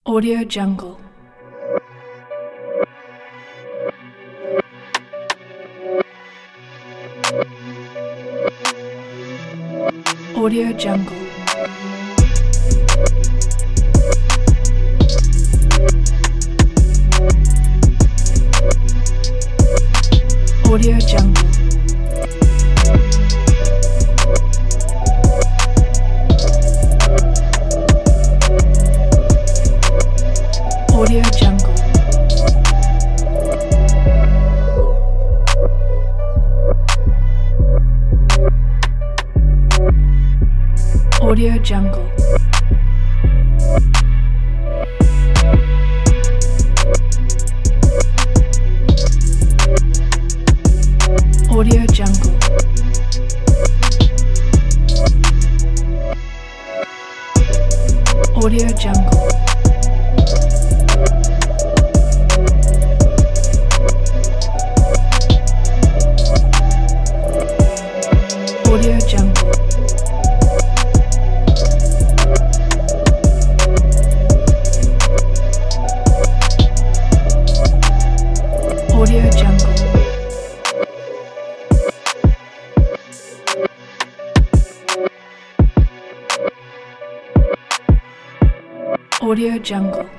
Audio Jungle. Audio Jungle. Audio Jungle. Audio Jungle. Audio Jungle. Audio Jungle. Audio Jungle. Audio Jungle. Audio Jungle. Audio Jungle.